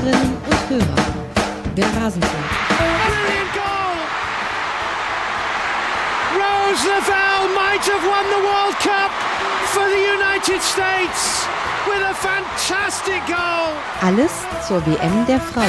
Hörerinnen und Hörer, der Rasenfunk. Brilliant goal! Rose Lavelle might have won the World Cup for the United States with a fantastic goal. Alles zur WM der Frauen.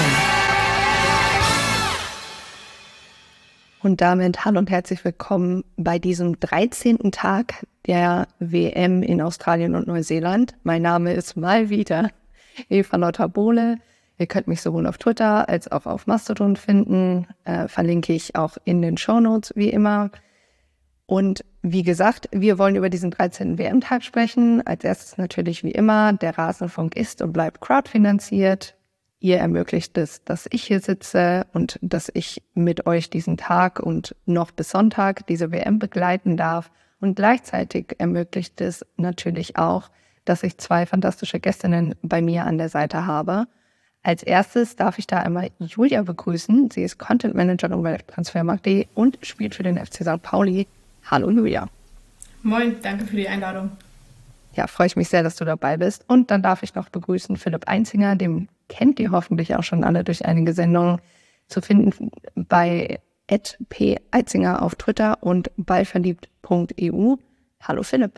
Und damit hallo und herzlich willkommen bei diesem 13. Tag der WM in Australien und Neuseeland. Mein Name ist mal wieder Eva Lauter-Bohle. Ihr könnt mich sowohl auf Twitter als auch auf Mastodon finden. Verlinke ich auch in den Shownotes wie immer. Und wie gesagt, wir wollen über diesen 13. WM-Tag sprechen. Als erstes natürlich wie immer, der Rasenfunk ist und bleibt crowdfinanziert. Ihr ermöglicht es, dass ich hier sitze und dass ich mit euch diesen Tag und noch bis Sonntag diese WM begleiten darf. Und gleichzeitig ermöglicht es natürlich auch, dass ich zwei fantastische Gästinnen bei mir an der Seite habe. Als erstes darf ich da einmal Julia begrüßen. Sie ist Content Managerin bei Transfermarkt.de und spielt für den FC St. Pauli. Hallo Julia. Moin, danke für die Einladung. Ja, freue ich mich sehr, dass du dabei bist. Und dann darf ich noch begrüßen Philipp Einzinger, dem kennt ihr hoffentlich auch schon alle durch einige Sendungen, zu finden bei @p_einzinger auf Twitter und ballverliebt.eu. Hallo Philipp.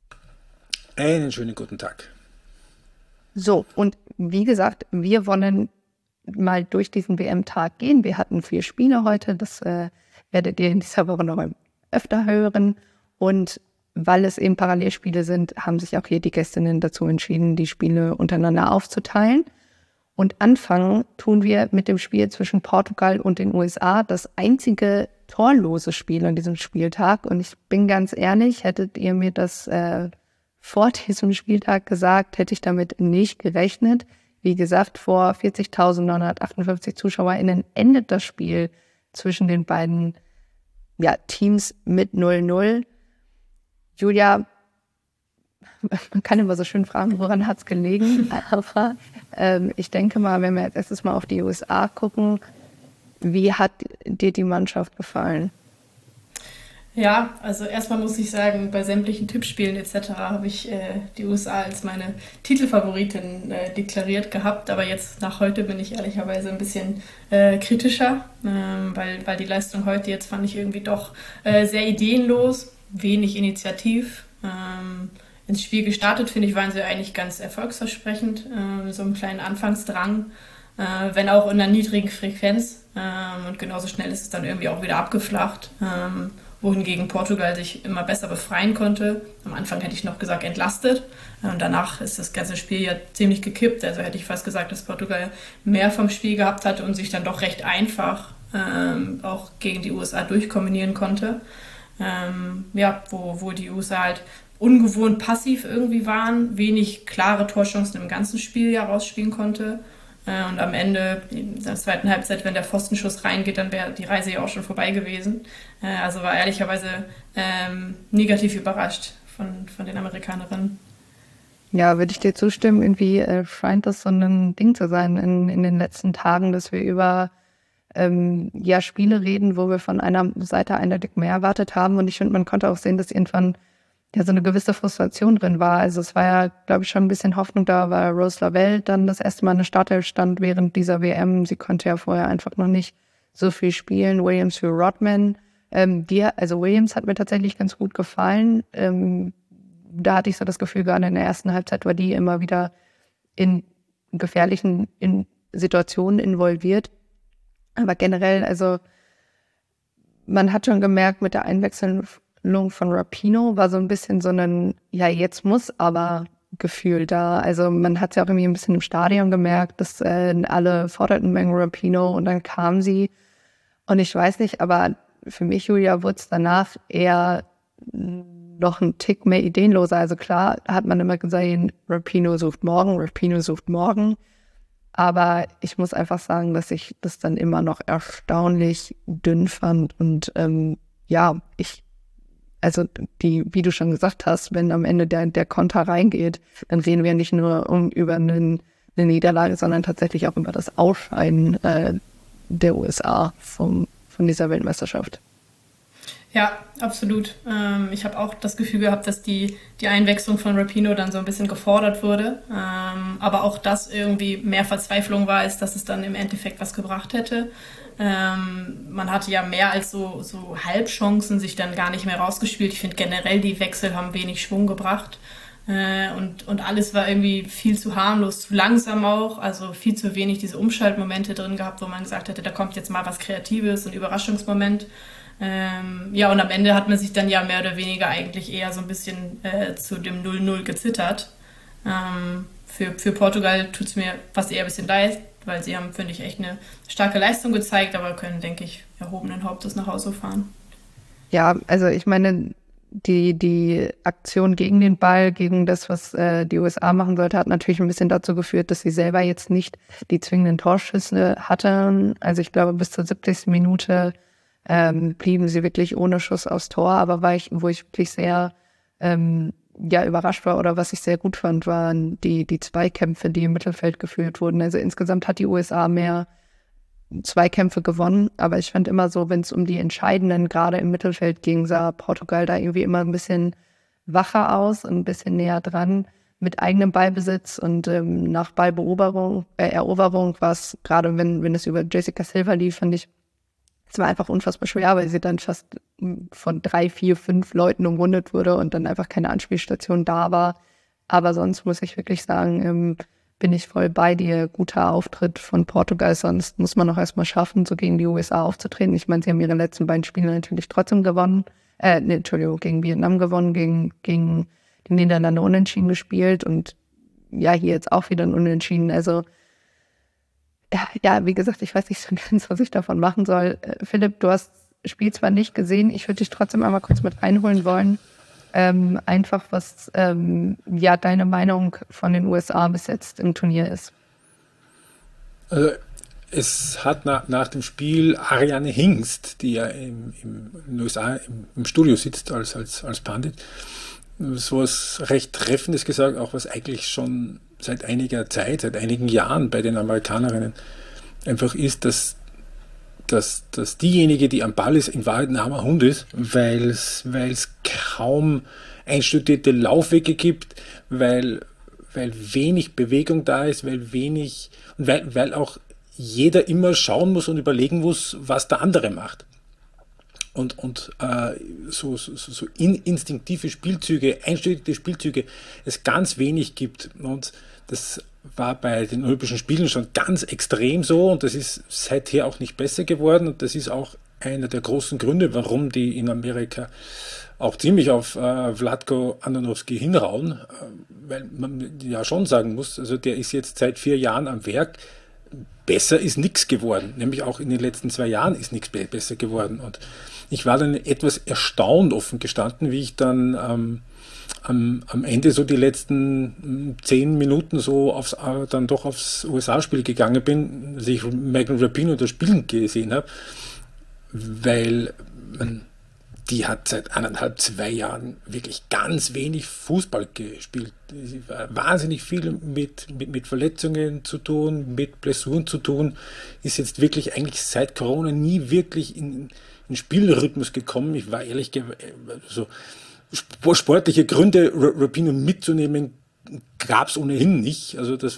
Einen schönen guten Tag. So, und wie gesagt, wir wollen mal durch diesen WM-Tag gehen. Wir hatten 4 Spiele heute, das werdet ihr in dieser Woche noch öfter hören. Und weil es eben Parallelspiele sind, haben sich auch hier die Gästinnen dazu entschieden, die Spiele untereinander aufzuteilen. Und anfangen tun wir mit dem Spiel zwischen Portugal und den USA, das einzige torlose Spiel an diesem Spieltag. Und ich bin ganz ehrlich, hättet ihr mir das vor diesem Spieltag gesagt, hätte ich damit nicht gerechnet. Wie gesagt, vor 40.958 ZuschauerInnen endet das Spiel zwischen den beiden Teams mit 0-0. Julia, man kann immer so schön fragen, woran hat es gelegen? Aber ich denke mal, wenn wir jetzt erstes mal auf die USA gucken, wie hat dir die Mannschaft gefallen? Ja, also erstmal muss ich sagen, bei sämtlichen Tippspielen etc. habe ich die USA als meine Titelfavoritin deklariert gehabt, aber jetzt nach heute bin ich ehrlicherweise ein bisschen kritischer, weil die Leistung heute jetzt fand ich irgendwie doch sehr ideenlos, wenig initiativ. Ins Spiel gestartet, finde ich, waren sie eigentlich ganz erfolgsversprechend, so einen kleinen Anfangsdrang, wenn auch in einer niedrigen Frequenz, und genauso schnell ist es dann irgendwie auch wieder abgeflacht, wohingegen Portugal sich immer besser befreien konnte. Am Anfang hätte ich noch gesagt entlastet, und danach ist das ganze Spiel ja ziemlich gekippt, also hätte ich fast gesagt, dass Portugal mehr vom Spiel gehabt hatte und sich dann doch recht einfach auch gegen die USA durchkombinieren konnte. Wo die USA halt ungewohnt passiv irgendwie waren, wenig klare Torchancen im ganzen Spiel ja rausspielen konnte. Und am Ende, in der zweiten Halbzeit, wenn der Pfostenschuss reingeht, dann wäre die Reise ja auch schon vorbei gewesen. Also war ehrlicherweise negativ überrascht von den Amerikanerinnen. Ja, würde ich dir zustimmen. Irgendwie scheint das so ein Ding zu sein in den letzten Tagen, dass wir über Spiele reden, wo wir von einer Seite eindeutig mehr erwartet haben. Und ich finde, man konnte auch sehen, dass irgendwann so eine gewisse Frustration drin war. Also es war ja, glaube ich, schon ein bisschen Hoffnung da, weil Rose Lavelle dann das erste Mal in der Startelf stand während dieser WM. Sie konnte ja vorher einfach noch nicht so viel spielen. Williams für Rodman. Williams hat mir tatsächlich ganz gut gefallen. Da hatte ich so das Gefühl, gerade in der ersten Halbzeit war die immer wieder in gefährlichen Situationen involviert. Aber generell, also man hat schon gemerkt, mit der Einwechslung von Rapinoe war so ein bisschen so ein, jetzt muss aber Gefühl da. Also man hat es ja auch irgendwie ein bisschen im Stadion gemerkt, dass alle forderten wegen Rapinoe und dann kam sie. Und ich weiß nicht, aber für mich, Julia, wurde es danach eher noch ein Tick mehr ideenloser. Also klar hat man immer gesehen, Rapinoe sucht morgen. Aber ich muss einfach sagen, dass ich das dann immer noch erstaunlich dünn fand. Und wie du schon gesagt hast, wenn am Ende der Konter reingeht, dann reden wir nicht nur über eine Niederlage, sondern tatsächlich auch über das Ausscheiden der USA von dieser Weltmeisterschaft. Ja, absolut. Ich habe auch das Gefühl gehabt, dass die Einwechslung von Rapinoe dann so ein bisschen gefordert wurde. Aber auch das irgendwie mehr Verzweiflung war, als dass es dann im Endeffekt was gebracht hätte. Man hatte ja mehr als so Halbchancen sich dann gar nicht mehr rausgespielt. Ich finde generell, die Wechsel haben wenig Schwung gebracht. Und alles war irgendwie viel zu harmlos, zu langsam auch. Also viel zu wenig diese Umschaltmomente drin gehabt, wo man gesagt hätte, da kommt jetzt mal was Kreatives, ein Überraschungsmoment. Ja, und am Ende hat man sich dann ja mehr oder weniger eigentlich eher so ein bisschen zu dem 0-0 gezittert. Für Portugal tut es mir fast eher ein bisschen leid, weil sie haben, finde ich, echt eine starke Leistung gezeigt, aber können, denke ich, erhobenen Hauptes nach Hause fahren. Ja, also ich meine, die Aktion gegen den Ball, gegen das, was die USA machen sollte, hat natürlich ein bisschen dazu geführt, dass sie selber jetzt nicht die zwingenden Torschüsse hatten. Also ich glaube, bis zur 70. Minute blieben sie wirklich ohne Schuss aufs Tor, aber wo ich wirklich sehr überrascht war oder was ich sehr gut fand, waren die Zweikämpfe, die im Mittelfeld geführt wurden. Also insgesamt hat die USA mehr Zweikämpfe gewonnen, aber ich fand immer so, wenn es um die entscheidenden gerade im Mittelfeld ging, sah Portugal da irgendwie immer ein bisschen wacher aus und ein bisschen näher dran mit eigenem Ballbesitz und nach Ballberoberung, Eroberung war es, gerade wenn es über Jessica Silva lief, fand ich, es war einfach unfassbar schwer, weil sie dann fast von 3, 4, 5 Leuten umrundet wurde und dann einfach keine Anspielstation da war. Aber sonst muss ich wirklich sagen, bin ich voll bei dir. Guter Auftritt von Portugal, sonst muss man auch erstmal schaffen, so gegen die USA aufzutreten. Ich meine, sie haben ihre letzten beiden Spiele natürlich trotzdem gewonnen. Gegen Vietnam gewonnen, gegen die Niederlande unentschieden gespielt und ja, hier jetzt auch wieder ein Unentschieden. Also ja, wie gesagt, ich weiß nicht so ganz, was ich davon machen soll. Philipp, du hast das Spiel zwar nicht gesehen, ich würde dich trotzdem einmal kurz mit reinholen wollen. Einfach, was deine Meinung von den USA bis jetzt im Turnier ist. Also, es hat nach dem Spiel Ariane Hingst, die ja in den USA im Studio sitzt als Pandit, so was recht Treffendes gesagt, auch was eigentlich schon seit einiger Zeit, seit einigen Jahren bei den Amerikanerinnen einfach ist, dass diejenige, die am Ball ist, in Wahrheit ein armer Hund ist, weil es kaum einstudierte Laufwege gibt, weil wenig Bewegung da ist, weil auch jeder immer schauen muss und überlegen muss, was der andere macht. Und so instinktive Spielzüge, einstudierte Spielzüge, es ganz wenig gibt. Und das war bei den Olympischen Spielen schon ganz extrem so und das ist seither auch nicht besser geworden und das ist auch einer der großen Gründe, warum die in Amerika auch ziemlich auf Vlatko Andonovski hinrauen, weil man ja schon sagen muss, also der ist jetzt seit 4 Jahren am Werk, besser ist nichts geworden, nämlich auch in den letzten 2 Jahren ist nichts besser geworden und ich war dann etwas erstaunt, offen gestanden, wie ich dann am Ende so die letzten 10 Minuten so dann doch aufs USA-Spiel gegangen bin, dass ich Megan Rapinoe das Spielen gesehen habe, weil die hat seit 1,5, 2 Jahren wirklich ganz wenig Fußball gespielt. Sie war wahnsinnig viel mit Verletzungen zu tun, mit Blessuren zu tun, ist jetzt wirklich eigentlich seit Corona nie wirklich in Spielrhythmus gekommen. Ich war ehrlich so sportliche Gründe, Rapinoe mitzunehmen, gab es ohnehin nicht. Also das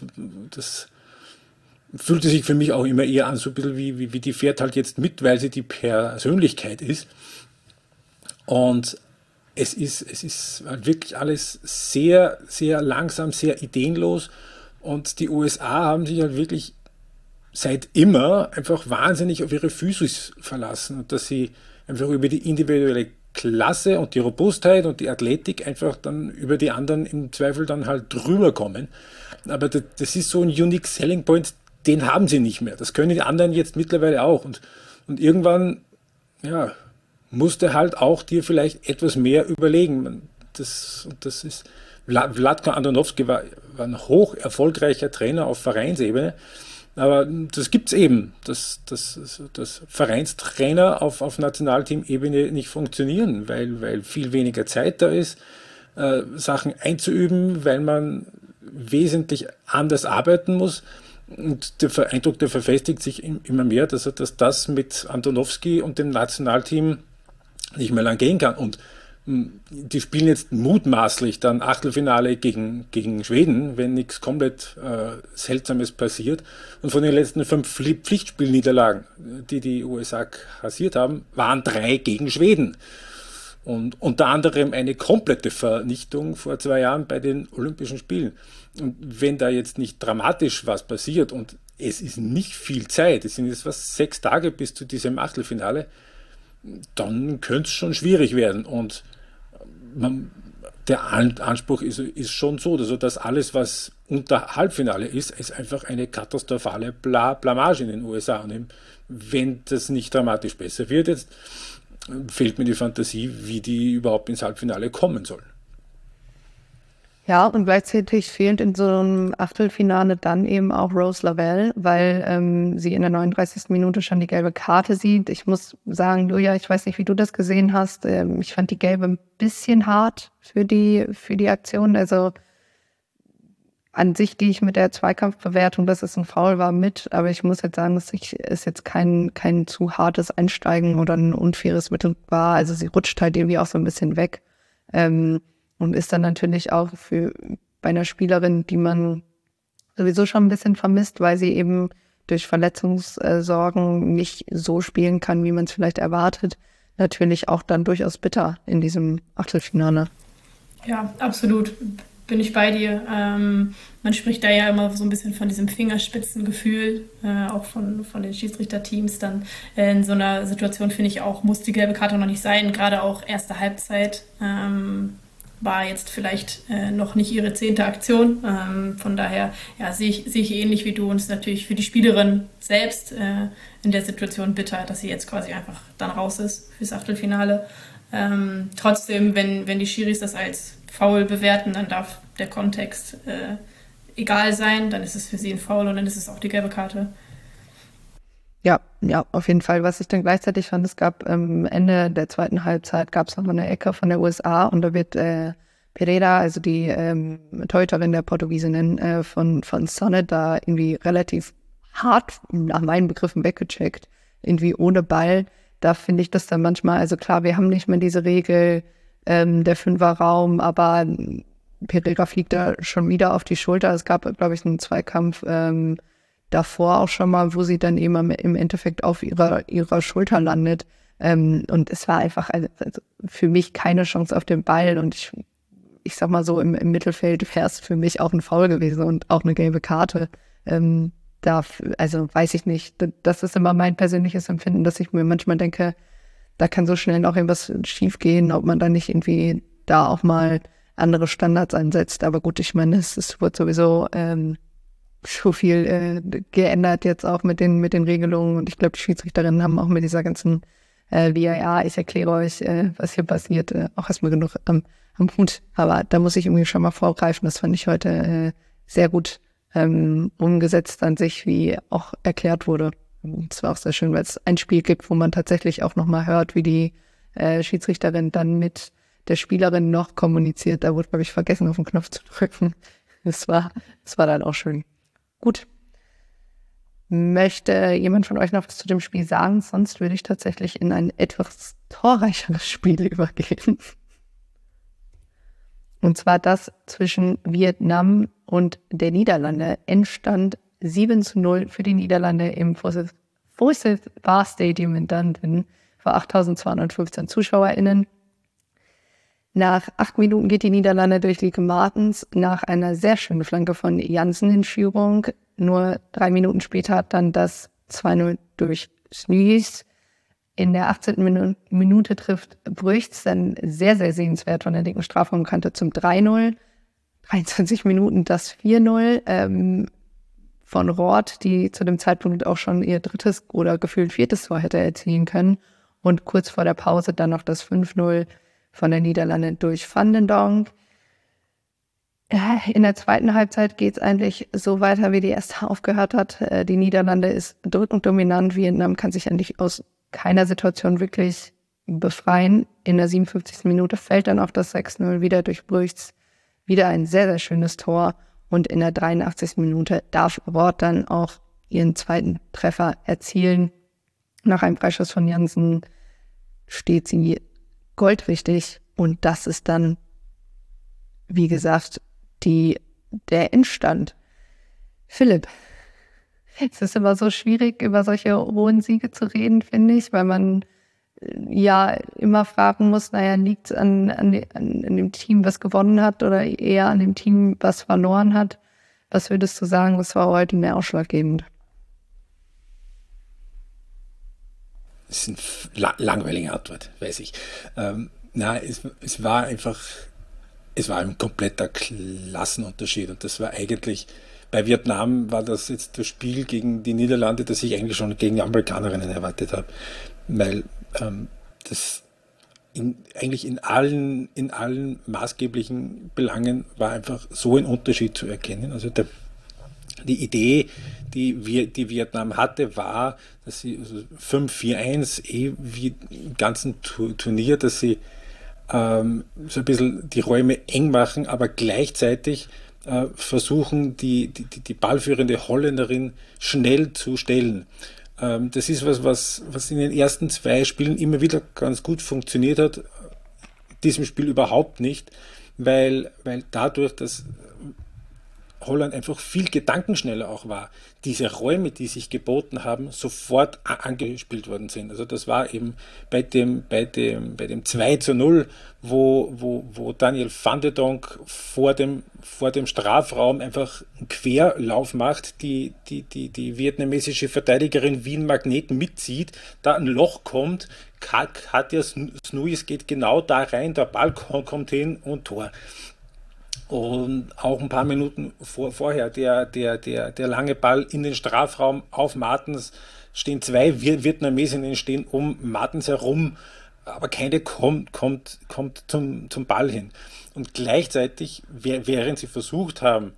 fühlte sich für mich auch immer eher an, so ein bisschen wie die fährt halt jetzt mit, weil sie die Persönlichkeit ist. Und es ist halt wirklich alles sehr, sehr langsam, sehr ideenlos. Und die USA haben sich halt wirklich seit immer einfach wahnsinnig auf ihre Physis verlassen und dass sie einfach über die individuelle Klasse und die Robustheit und die Athletik einfach dann über die anderen im Zweifel dann halt drüber kommen. Aber das ist so ein unique selling point, den haben sie nicht mehr. Das können die anderen jetzt mittlerweile auch. Und irgendwann, ja, musste halt auch dir vielleicht etwas mehr überlegen. Das ist, Vlatko Andonovski war ein hoch erfolgreicher Trainer auf Vereinsebene. Aber das gibt es eben, dass Vereinstrainer auf Nationalteam-Ebene nicht funktionieren, weil viel weniger Zeit da ist, Sachen einzuüben, weil man wesentlich anders arbeiten muss. Und der Eindruck, der verfestigt sich immer mehr, dass das mit Andonovski und dem Nationalteam nicht mehr lang gehen kann. Und die spielen jetzt mutmaßlich dann Achtelfinale gegen Schweden, wenn nichts komplett Seltsames passiert. Und von den letzten 5 Pflichtspielniederlagen, die die USA kassiert haben, waren 3 gegen Schweden. Und unter anderem eine komplette Vernichtung vor 2 Jahren bei den Olympischen Spielen. Und wenn da jetzt nicht dramatisch was passiert, und es ist nicht viel Zeit, es sind jetzt 6 Tage bis zu diesem Achtelfinale, dann könnte es schon schwierig werden. Und der Anspruch ist schon so, also dass alles, was unter Halbfinale ist einfach eine katastrophale Blamage in den USA. Und wenn das nicht dramatisch besser wird, jetzt fehlt mir die Fantasie, wie die überhaupt ins Halbfinale kommen sollen. Ja, und gleichzeitig fehlt in so einem Achtelfinale dann eben auch Rose Lavelle, weil sie in der 39. Minute schon die gelbe Karte sieht. Ich muss sagen, Julia, ich weiß nicht, wie du das gesehen hast. Ich fand die gelbe ein bisschen hart für die Aktion. Also an sich gehe ich mit der Zweikampfbewertung, dass es ein Foul war, mit. Aber ich muss jetzt sagen, dass es jetzt kein zu hartes Einsteigen oder ein unfaires Mittel war. Also sie rutscht halt irgendwie auch so ein bisschen weg. Und ist dann natürlich auch bei einer Spielerin, die man sowieso schon ein bisschen vermisst, weil sie eben durch Verletzungssorgen nicht so spielen kann, wie man es vielleicht erwartet, natürlich auch dann durchaus bitter in diesem Achtelfinale. Ja, absolut. Bin ich bei dir. Man spricht da ja immer so ein bisschen von diesem Fingerspitzengefühl, auch von den Schiedsrichterteams. Dann in so einer Situation, finde ich auch, muss die gelbe Karte noch nicht sein. Gerade auch erste Halbzeit war jetzt vielleicht noch nicht ihre 10. Aktion. Von daher sehe ich ähnlich wie du, und es ist natürlich für die Spielerin selbst in der Situation bitter, dass sie jetzt quasi einfach dann raus ist fürs Achtelfinale. Trotzdem, wenn die Schiris das als Foul bewerten, dann darf der Kontext egal sein, dann ist es für sie ein Foul und dann ist es auch die gelbe Karte. Ja, auf jeden Fall. Was ich dann gleichzeitig fand, es gab am Ende der zweiten Halbzeit gab es nochmal eine Ecke von der USA und da wird Pereira, also die Torhüterin der Portugiesinnen von Sonnet, da irgendwie relativ hart nach meinen Begriffen weggecheckt, irgendwie ohne Ball. Da finde ich das dann manchmal, also klar, wir haben nicht mehr diese Regel der Fünferraum, aber Pereira fliegt da schon wieder auf die Schulter. Es gab, glaube ich, einen Zweikampf davor auch schon mal, wo sie dann eben im Endeffekt auf ihrer Schulter landet. Und es war einfach also für mich keine Chance auf den Ball. Und ich sag mal so, im Mittelfeld wäre es für mich auch ein Foul gewesen und auch eine gelbe Karte. Also weiß ich nicht. Das ist immer mein persönliches Empfinden, dass ich mir manchmal denke, da kann so schnell auch irgendwas schief gehen, ob man dann nicht irgendwie da auch mal andere Standards einsetzt. Aber gut, ich meine, es wird sowieso so viel geändert jetzt auch mit den Regelungen. Und ich glaube, die Schiedsrichterinnen haben auch mit dieser ganzen VAR, ich erkläre euch, was hier passiert, auch erstmal genug am Hut. Aber da muss ich irgendwie schon mal vorgreifen. Das fand ich heute sehr gut umgesetzt an sich, wie auch erklärt wurde. Es war auch sehr schön, weil es ein Spiel gibt, wo man tatsächlich auch nochmal hört, wie die Schiedsrichterin dann mit der Spielerin noch kommuniziert. Da wurde, glaube ich, vergessen, auf den Knopf zu drücken. Das war dann auch schön. Gut. Möchte jemand von euch noch was zu dem Spiel sagen? Sonst würde ich tatsächlich in ein etwas torreicheres Spiel übergehen. Und zwar das zwischen Vietnam und der Niederlande. Endstand 7:0 für die Niederlande im Forsyth Bar Stadium in Dunedin vor 8.215 ZuschauerInnen. Nach 8 Minuten geht die Niederlande durch Lieke Martens nach einer sehr schönen Flanke von Jansen in Führung. Nur 3 Minuten später hat dann das 2:0 durch Snuys. In der 18. Minute trifft Brüchts dann sehr, sehr sehenswert von der linken Strafraumkante zum 3:0. 23 Minuten das 4:0 von Roth, die zu dem Zeitpunkt auch schon ihr 3. oder gefühlt 4. Tor hätte erzielen können. Und kurz vor der Pause dann noch das 5:0 von der Niederlande durch Van den Donk. In der zweiten Halbzeit geht es eigentlich so weiter, wie die erste aufgehört hat. Die Niederlande ist drückend dominant. Vietnam kann sich eigentlich aus keiner Situation wirklich befreien. In der 57. Minute fällt dann auch das 6:0 wieder durch Brüchts. Wieder ein sehr, sehr schönes Tor. Und in der 83. Minute darf Roth dann auch ihren zweiten Treffer erzielen. Nach einem Freischuss von Jansen steht sie goldrichtig. Und das ist dann, wie gesagt, der Endstand. Philipp, es ist immer so schwierig, über solche hohen Siege zu reden, finde ich, weil man ja immer fragen muss, liegt es an dem Team, was gewonnen hat, oder eher an dem Team, was verloren hat? Was würdest du sagen, was war heute mehr ausschlaggebend? Das ist eine langweilige Antwort, weiß ich. Es war ein kompletter Klassenunterschied, und das war eigentlich, bei Vietnam war das jetzt das Spiel gegen die Niederlande, das ich eigentlich schon gegen die Amerikanerinnen erwartet habe, weil das eigentlich in allen maßgeblichen Belangen war einfach so ein Unterschied zu erkennen. Also die Idee, die Vietnam hatte, war, dass sie 5-4-1 wie im ganzen Turnier, dass sie so ein bisschen die Räume eng machen, aber gleichzeitig versuchen, die ballführende Holländerin schnell zu stellen. Das ist was in den ersten 2 Spielen immer wieder ganz gut funktioniert hat, in diesem Spiel überhaupt nicht, weil dadurch, dass Holland einfach viel gedankenschneller auch war, diese Räume, die sich geboten haben, sofort angespielt worden sind. Also das war eben bei dem 2-0, wo Daniel van de Donk vor dem Strafraum einfach einen Querlauf macht, die vietnamesische Verteidigerin wie ein Magnet mitzieht, da ein Loch kommt, Katja Snuis geht genau da rein, der Ball kommt hin und Tor. Und auch ein paar Minuten vorher, der lange Ball in den Strafraum auf Martens, stehen 2 Vietnamesinnen stehen um Martens herum, aber keine kommt zum Ball hin. Und gleichzeitig, während sie versucht haben,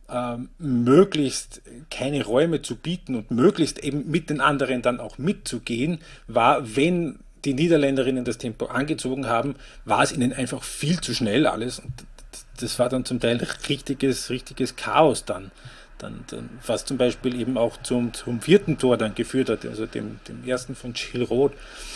möglichst keine Räume zu bieten und möglichst eben mit den anderen dann auch mitzugehen, war, wenn die Niederländerinnen das Tempo angezogen haben, war es ihnen einfach viel zu schnell alles. Und das war dann zum Teil richtiges Chaos dann, was zum Beispiel eben auch zum 4. Tor dann geführt hat, also dem ersten von Jill Roth.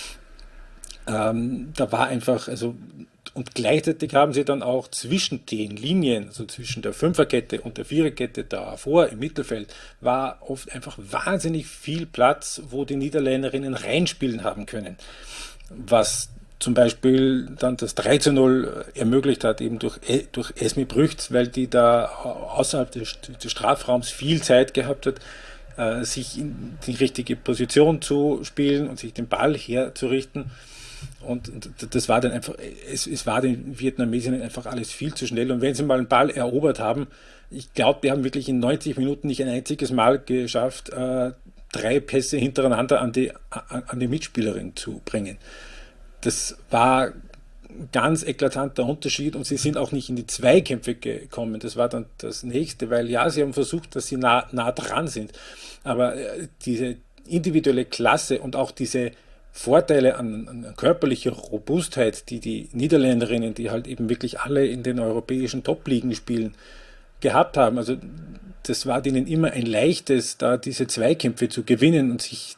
Da war einfach, und gleichzeitig haben sie dann auch zwischen den Linien, also zwischen der Fünferkette und der Viererkette davor im Mittelfeld, war oft einfach wahnsinnig viel Platz, wo die Niederländerinnen reinspielen haben können. Was zum Beispiel dann das 3-0 ermöglicht hat, eben durch Esme Brüchts, weil die da außerhalb des Strafraums viel Zeit gehabt hat, sich in die richtige Position zu spielen und sich den Ball herzurichten. Und das war dann einfach, es war den Vietnamesinnen einfach alles viel zu schnell. Und wenn sie mal einen Ball erobert haben, ich glaube, die haben wirklich in 90 Minuten nicht ein einziges Mal geschafft, 3 Pässe hintereinander an die Mitspielerin zu bringen. Das war ein ganz eklatanter Unterschied, und sie sind auch nicht in die Zweikämpfe gekommen. Das war dann das Nächste, weil ja, sie haben versucht, dass sie nah dran sind. Aber diese individuelle Klasse und auch diese Vorteile an körperlicher Robustheit, die Niederländerinnen, die halt eben wirklich alle in den europäischen Top-Ligen spielen, gehabt haben. Also das war denen immer ein leichtes, da diese Zweikämpfe zu gewinnen und sich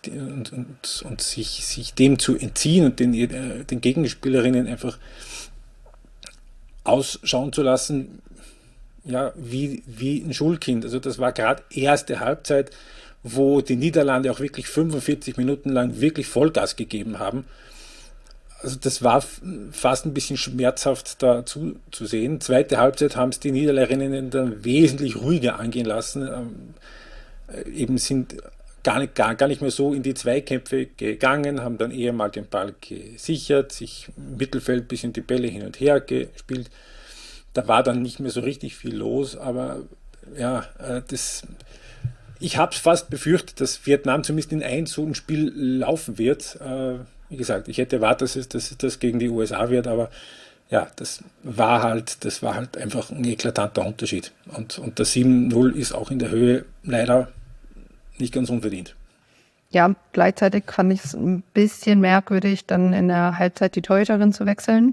dem zu entziehen und den Gegenspielerinnen einfach ausschauen zu lassen, ja, wie ein Schulkind. Also das war gerade erste Halbzeit, wo die Niederlande auch wirklich 45 Minuten lang wirklich Vollgas gegeben haben. Also das war fast ein bisschen schmerzhaft dazu zu sehen. Zweite Halbzeit haben es die Niederländerinnen dann wesentlich ruhiger angehen lassen. Eben sind gar nicht mehr so in die Zweikämpfe gegangen, haben dann eher mal den Ball gesichert, sich im Mittelfeld ein bisschen die Bälle hin und her gespielt. Da war dann nicht mehr so richtig viel los, aber ja, ich habe es fast befürchtet, dass Vietnam zumindest in so ein Spiel laufen wird. Wie gesagt, ich hätte erwartet, dass das gegen die USA wird, aber ja, das war halt einfach ein eklatanter Unterschied. Und das 7-0 ist auch in der Höhe leider nicht ganz unverdient. Ja, gleichzeitig fand ich es ein bisschen merkwürdig, dann in der Halbzeit die Torhüterin zu wechseln.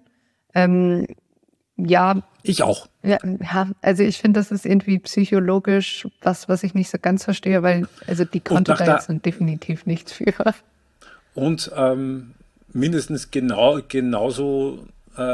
Ja. Ich auch. Ja, also ich finde, das ist irgendwie psychologisch was ich nicht so ganz verstehe, weil die konnte da jetzt definitiv nichts für. Und mindestens genauso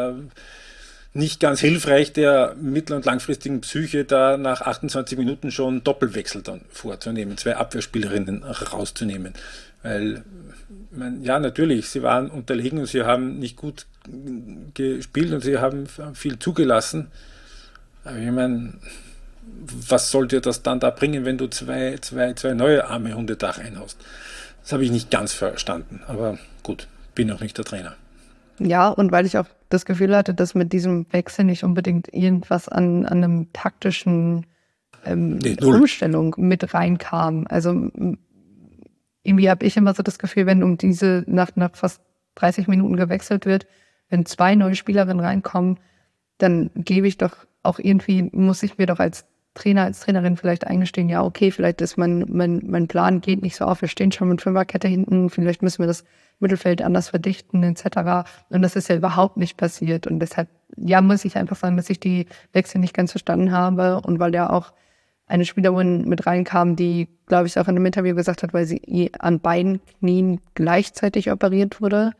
nicht ganz hilfreich der mittel- und langfristigen Psyche, da nach 28 Minuten schon Doppelwechsel dann vorzunehmen, 2 Abwehrspielerinnen rauszunehmen. Weil, ja, natürlich, sie waren unterlegen und sie haben nicht gut gespielt und sie haben viel zugelassen. Aber ich meine, was soll dir das dann da bringen, wenn du zwei neue arme Hunde da reinhaust? Das habe ich nicht ganz verstanden, aber gut, bin auch nicht der Trainer. Ja, und weil ich auch das Gefühl hatte, dass mit diesem Wechsel nicht unbedingt irgendwas an einem taktischen Umstellung mit reinkam. Also irgendwie habe ich immer so das Gefühl, wenn nach fast 30 Minuten gewechselt wird, wenn 2 neue Spielerinnen reinkommen, dann gebe ich doch auch irgendwie, muss ich mir doch als Trainer, als Trainerin vielleicht eingestehen, ja, okay, vielleicht ist mein Plan geht nicht so auf, wir stehen schon mit Fünferkette hinten, vielleicht müssen wir das Mittelfeld anders verdichten, etc. Und das ist ja überhaupt nicht passiert. Und deshalb, ja, muss ich einfach sagen, dass ich die Wechsel nicht ganz verstanden habe. Und weil ja auch eine Spielerin mit reinkam, die, glaube ich, auch in einem Interview gesagt hat, weil sie an beiden Knien gleichzeitig operiert wurde,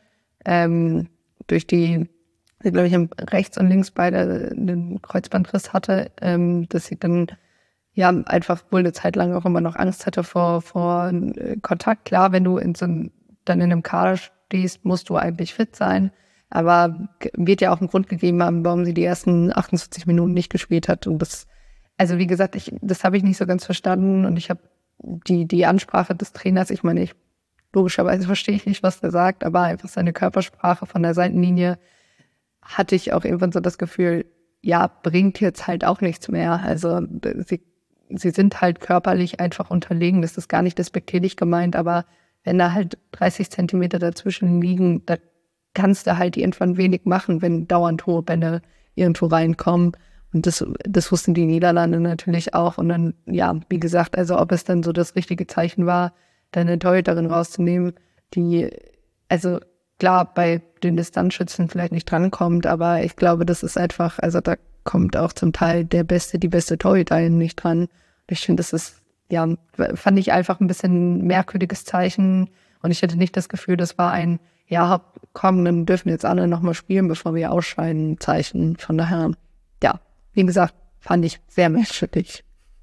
durch die, glaube ich, rechts und links beide einen Kreuzbandriss hatte, dass sie dann ja einfach wohl eine Zeit lang auch immer noch Angst hatte vor Kontakt. Klar, wenn du dann in einem Kader stehst, musst du eigentlich fit sein. Aber wird ja auch einen Grund gegeben haben, warum sie die ersten 48 Minuten nicht gespielt hat. Und also wie gesagt, das habe ich nicht so ganz verstanden. Und ich habe die Ansprache des Trainers, ich meine, logischerweise verstehe ich nicht, was der sagt, aber einfach seine Körpersprache von der Seitenlinie hatte ich auch irgendwann so das Gefühl, ja, bringt jetzt halt auch nichts mehr. Also sie sind halt körperlich einfach unterlegen. Das ist gar nicht despektierlich gemeint, aber wenn da halt 30 Zentimeter dazwischen liegen, da kannst du halt irgendwann wenig machen, wenn dauernd hohe Bälle irgendwo reinkommen. Und das wussten die Niederlande natürlich auch. Und dann, ja, wie gesagt, also ob es dann so das richtige Zeichen war, da eine Torhüterin rauszunehmen, die, also klar, bei den Distanzschützen vielleicht nicht drankommt, aber ich glaube, das ist einfach, also da kommt auch zum Teil die beste Torhüterin nicht dran. Und ich finde, das ist, ja, fand ich einfach ein bisschen merkwürdiges Zeichen. Und ich hatte nicht das Gefühl, das war ein, ja, komm, dann dürfen jetzt alle nochmal spielen, bevor wir ausscheiden, Zeichen. Von daher, ja, wie gesagt, fand ich sehr merkwürdig.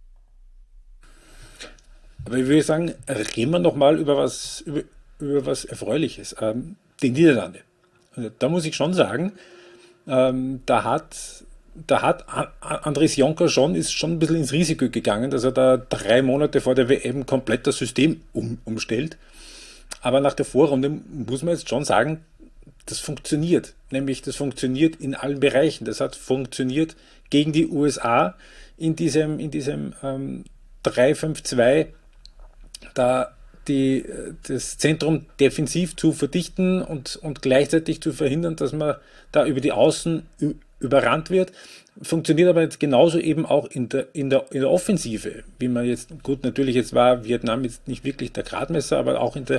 Aber ich würde sagen, reden wir nochmal über was Erfreuliches. Die Niederlande. Also, da muss ich schon sagen, da hat Andries Jonker ist schon ein bisschen ins Risiko gegangen, dass er da 3 Monate vor der WM komplett das System umstellt. Aber nach der Vorrunde muss man jetzt schon sagen, das funktioniert. Nämlich, das funktioniert in allen Bereichen. Das hat funktioniert gegen die USA in diesem 3-5-2, da das Zentrum defensiv zu verdichten und gleichzeitig zu verhindern, dass man da über die Außen überrannt wird. Funktioniert aber jetzt genauso eben auch in der Offensive, wie man jetzt, gut, natürlich jetzt war Vietnam jetzt nicht wirklich der Gradmesser, aber auch in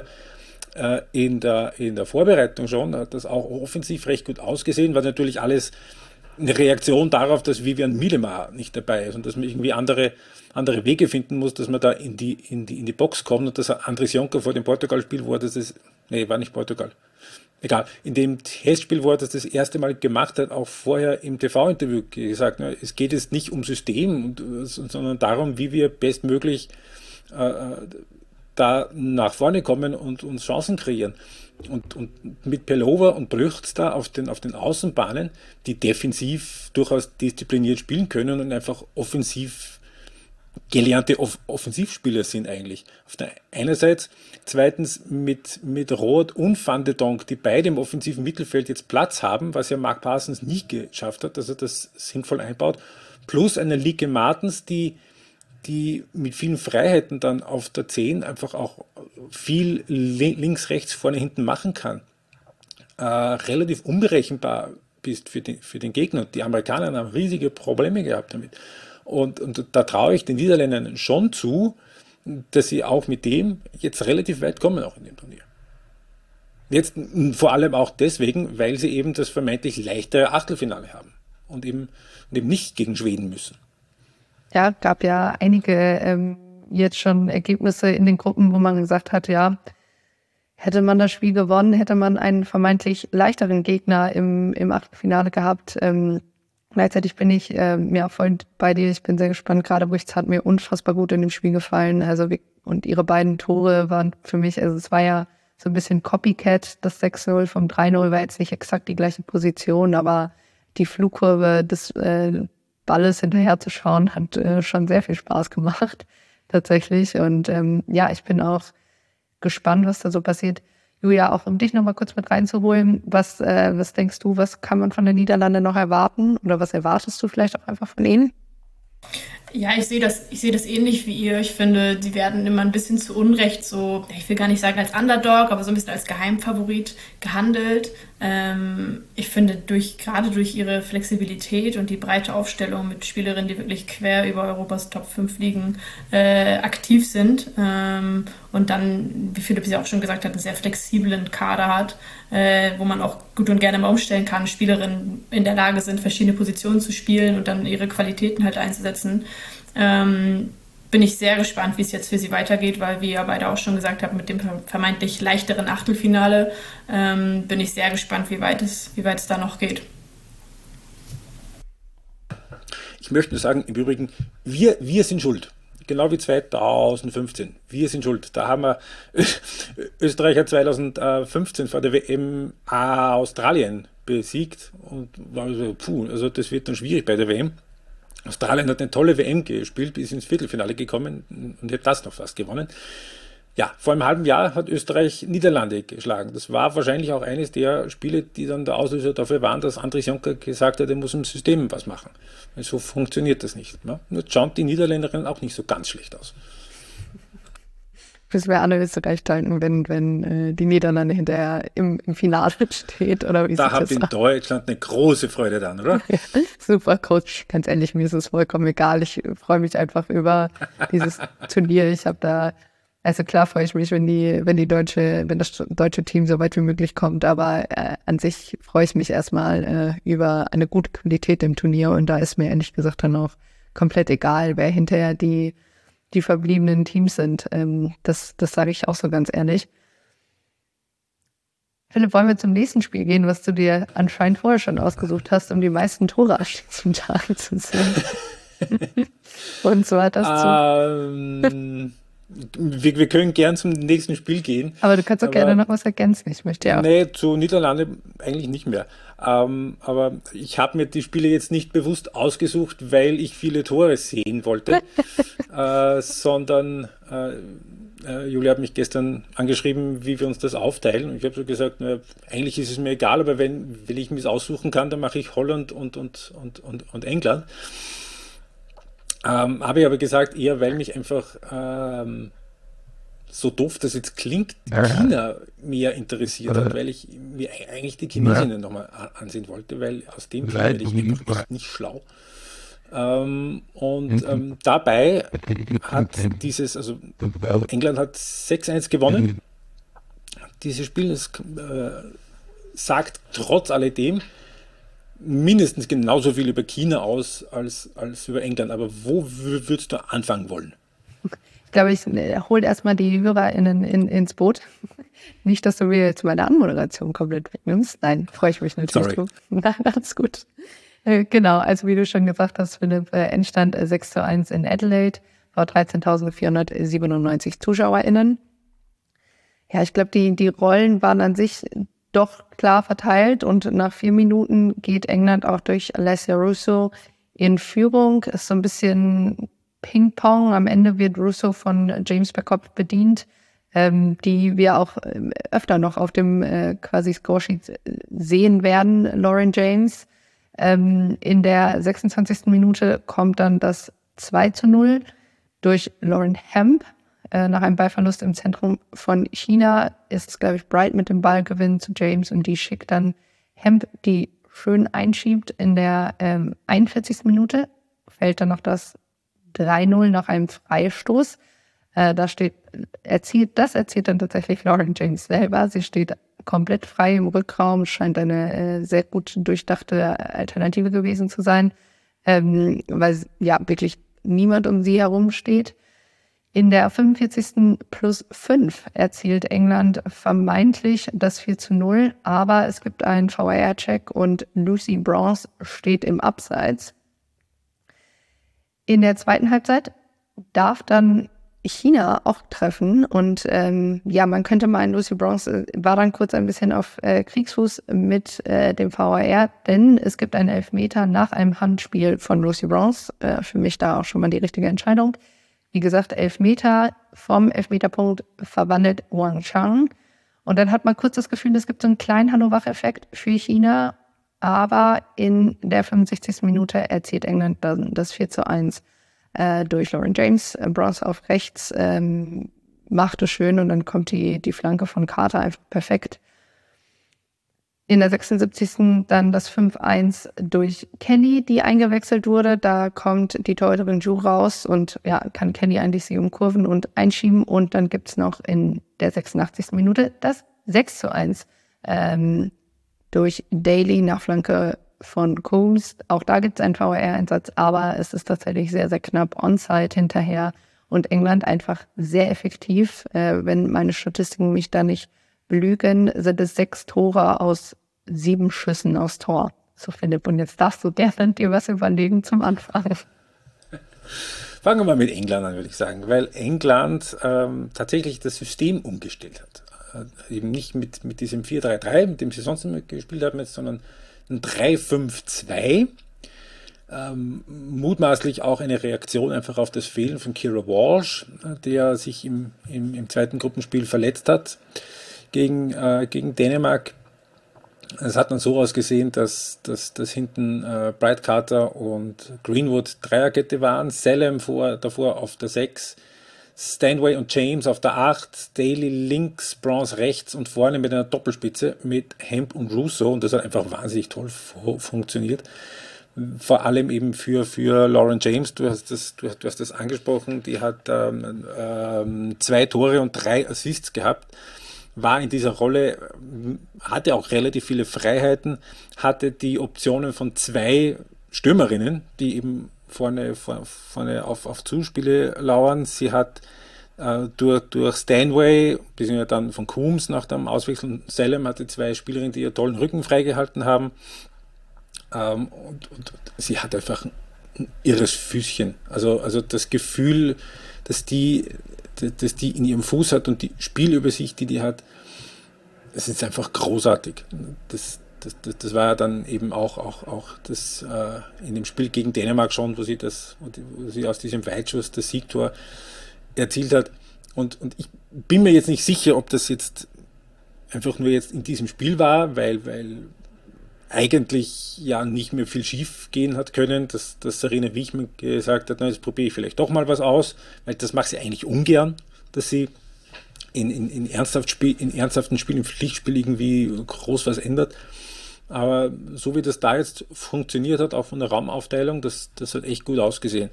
der Vorbereitung schon hat das auch offensiv recht gut ausgesehen, war natürlich alles eine Reaktion darauf, dass Vivian Miedema nicht dabei ist und dass man irgendwie andere Wege finden muss, dass man da in die Box kommt, und dass Andries Jonker vor dem Portugal-Spiel, war nicht Portugal, egal, in dem Testspiel, wo er das erste Mal gemacht hat, auch vorher im TV-Interview gesagt, es geht jetzt nicht um System, sondern darum, wie wir bestmöglich da nach vorne kommen und uns Chancen kreieren. Und mit Pelova und Brüchts da auf den Außenbahnen, die defensiv durchaus diszipliniert spielen können und einfach offensiv gelernte Offensivspieler sind eigentlich. Auf der einerseits, zweitens mit Roth und Van de Donk, die beide im offensiven Mittelfeld jetzt Platz haben, was ja Mark Parsons nicht geschafft hat, dass er das sinnvoll einbaut, plus eine Lieke Martens, die mit vielen Freiheiten dann auf der 10 einfach auch viel links, rechts, vorne, hinten machen kann. Relativ unberechenbar bist für den Gegner. Die Amerikaner haben riesige Probleme gehabt damit. Und da traue ich den Niederländern schon zu, dass sie auch mit dem jetzt relativ weit kommen, auch in dem Turnier. Jetzt vor allem auch deswegen, weil sie eben das vermeintlich leichtere Achtelfinale haben und eben nicht gegen Schweden müssen. Ja, gab ja einige jetzt schon Ergebnisse in den Gruppen, wo man gesagt hat, ja, hätte man das Spiel gewonnen, hätte man einen vermeintlich leichteren Gegner im Achtelfinale gehabt. Gleichzeitig bin ich voll bei dir. Ich bin sehr gespannt. Gerade Brichts hat mir unfassbar gut in dem Spiel gefallen. Und ihre beiden Tore waren für mich, also es war ja so ein bisschen Copycat. Das 6-0 vom 3-0 war jetzt nicht exakt die gleiche Position, aber die Flugkurve des Balles hinterher zu schauen, hat schon sehr viel Spaß gemacht, tatsächlich. Und ich bin auch gespannt, was da so passiert. Julia, auch um dich nochmal kurz mit reinzuholen, was denkst du, was kann man von den Niederlanden noch erwarten? Oder was erwartest du vielleicht auch einfach von ihnen? Ja, ich sehe das ähnlich wie ihr. Ich finde, die werden immer ein bisschen zu Unrecht so, ich will gar nicht sagen als Underdog, aber so ein bisschen als Geheimfavorit gehandelt. Ich finde, gerade durch ihre Flexibilität und die breite Aufstellung mit Spielerinnen, die wirklich quer über Europas Top 5 Ligen aktiv sind und dann, wie Philipp ja auch schon gesagt hat, einen sehr flexiblen Kader hat, wo man auch gut und gerne mal umstellen kann, Spielerinnen in der Lage sind, verschiedene Positionen zu spielen und dann ihre Qualitäten halt einzusetzen. Bin ich sehr gespannt, wie es jetzt für sie weitergeht, weil wir ja beide auch schon gesagt haben, mit dem vermeintlich leichteren Achtelfinale bin ich sehr gespannt, wie weit es da noch geht. Ich möchte nur sagen, im Übrigen, wir sind schuld. Genau wie 2015. Wir sind schuld. Da haben wir Österreich hat 2015 vor der WM Australien besiegt und war so, also das wird dann schwierig bei der WM. Australien hat eine tolle WM gespielt, bis ins Viertelfinale gekommen und hat das noch fast gewonnen. Ja, vor einem halben Jahr hat Österreich Niederlande geschlagen. Das war wahrscheinlich auch eines der Spiele, die dann der Auslöser dafür waren, dass Andries Jonker gesagt hat, er muss im System was machen. Weil so funktioniert das nicht. Ne? Nur schaut die Niederländerin auch nicht so ganz schlecht aus. Das wäre Anne Österreich halten, wenn die Niederlande hinterher im Finale steht. Oder wie da habt ihr in Deutschland eine große Freude dann, oder? Ja, super, Coach. Ganz ehrlich, mir ist es vollkommen egal. Ich freue mich einfach über dieses Turnier. Also klar freue ich mich, wenn das deutsche Team so weit wie möglich kommt. Aber an sich freue ich mich erstmal über eine gute Qualität im Turnier. Und da ist mir ehrlich gesagt dann auch komplett egal, wer hinterher die verbliebenen Teams sind. Das sage ich auch so ganz ehrlich. Philipp, wollen wir zum nächsten Spiel gehen, was du dir anscheinend vorher schon ausgesucht hast, um die meisten Tore an diesem Tag zu sehen? Und zwar das wir können gern zum nächsten Spiel gehen. Aber du kannst auch gerne noch was ergänzen. Ich möchte ja auch. Nee, zu Niederlande eigentlich nicht mehr. Aber ich habe mir die Spiele jetzt nicht bewusst ausgesucht, weil ich viele Tore sehen wollte, sondern Julia hat mich gestern angeschrieben, wie wir uns das aufteilen. Und ich habe so gesagt, eigentlich ist es mir egal, aber wenn ich mir es aussuchen kann, dann mache ich Holland und England. Habe ich aber gesagt, eher weil mich einfach so doof das jetzt klingt, China mehr interessiert hat, weil ich mir eigentlich die Chinesinnen nochmal ansehen wollte, weil aus dem Team werde ich einfach echt nicht schlau. Dabei hat England hat 6-1 gewonnen. Dieses Spiel sagt trotz alledem mindestens genauso viel über China aus als über England. Aber wo würdest du anfangen wollen? Ich glaube, ich hole erstmal die HörerInnen ins Boot. Nicht, dass du mir jetzt meine Anmoderation komplett wegnimmst. Nein, freue ich mich natürlich drauf. Nein, alles gut. Genau, also wie du schon gesagt hast, Philipp, Endstand 6-1 in Adelaide, vor 13.497 ZuschauerInnen. Ja, ich glaube, die Rollen waren an sich doch klar verteilt und nach 4 Minuten geht England auch durch Alessia Russo in Führung. Ist so ein bisschen Ping-Pong. Am Ende wird Russo von James Bergkop bedient, die wir auch öfter noch auf dem quasi Scoresheet sehen werden, Lauren James. In der 26. Minute kommt dann das 2-0 durch Lauren Hemp. Nach einem Ballverlust im Zentrum von China ist es, glaube ich, Bright mit dem Ballgewinn zu James und die schickt dann Hemp, die schön einschiebt. In der 41. Minute fällt dann noch das 3-0 nach einem Freistoß. Das erzielt dann tatsächlich Lauren James selber. Sie steht komplett frei im Rückraum, scheint eine sehr gut durchdachte Alternative gewesen zu sein, weil ja wirklich niemand um sie herum steht. In der 45. +5 erzielt England vermeintlich das 4:0, aber es gibt einen VAR-Check und Lucy Bronze steht im Abseits. In der zweiten Halbzeit darf dann China auch treffen und man könnte meinen, Lucy Bronze war dann kurz ein bisschen auf Kriegsfuß mit dem VAR, denn es gibt einen Elfmeter nach einem Handspiel von Lucy Bronze. Für mich da auch schon mal die richtige Entscheidung. Wie gesagt, Elfmeter, vom Elfmeterpunkt verwandelt Wang Chang. Und dann hat man kurz das Gefühl, es gibt so einen kleinen Hallo-Wach-Effekt für China. Aber in der 65. Minute erzielt England dann das 4:1 durch Lauren James. Bronze auf rechts macht es schön und dann kommt die Flanke von Carter einfach perfekt. In der 76. dann das 5:1 durch Kenny, die eingewechselt wurde. Da kommt die Torhüterin Zhu raus und kann Kenny eigentlich sie umkurven und einschieben. Und dann gibt es noch in der 86. Minute das 6:1 durch Daly nach Flanke von Coombs. Auch da gibt es einen VAR-Einsatz, aber es ist tatsächlich sehr, sehr knapp Onside hinterher. Und England einfach sehr effektiv. Wenn meine Statistiken mich da nicht belügen, sind es 6 Tore aus 7 Schüssen aufs Tor. So, Philipp, und jetzt darfst du gerne dir was überlegen zum Anfang. Fangen wir mal mit England an, würde ich sagen, weil England tatsächlich das System umgestellt hat. Eben nicht mit diesem 4-3-3, mit dem sie sonst immer gespielt haben, sondern ein 3-5-2. Mutmaßlich auch eine Reaktion einfach auf das Fehlen von Keira Walsh, der sich im zweiten Gruppenspiel verletzt hat gegen Dänemark. Es hat dann so ausgesehen, dass hinten Bright Carter und Greenwood Dreierkette waren, Salem davor auf der 6, Stanway und James auf der 8, Daly links, Bronze rechts und vorne mit einer Doppelspitze mit Hemp und Russo, und das hat einfach wahnsinnig toll funktioniert. Vor allem eben für Lauren James, du hast das angesprochen, die hat 2 Tore und 3 Assists gehabt, war in dieser Rolle, hatte auch relativ viele Freiheiten, hatte die Optionen von 2 Stürmerinnen, die eben vorne auf Zuspiele lauern. Sie hat durch Stanway, beziehungsweise dann von Coombs nach dem Auswechseln, Salem hatte 2 Spielerinnen, die ihr tollen Rücken freigehalten haben. Und sie hat einfach ein irres Füßchen. Also das Gefühl, dass die in ihrem Fuß hat und die Spielübersicht, die hat, das ist einfach großartig. Das war ja dann eben auch das in dem Spiel gegen Dänemark schon, wo sie aus diesem Weitschuss das Siegtor erzielt hat. Und ich bin mir jetzt nicht sicher, ob das jetzt einfach nur jetzt in diesem Spiel war, weil eigentlich ja nicht mehr viel schief gehen hat können, dass Sarina Wiechmann gesagt hat, na, jetzt probiere ich vielleicht doch mal was aus, weil das macht sie eigentlich ungern, dass sie in ernsthaften Spielen, im Pflichtspiel irgendwie groß was ändert. Aber so wie das da jetzt funktioniert hat, auch von der Raumaufteilung, das hat echt gut ausgesehen.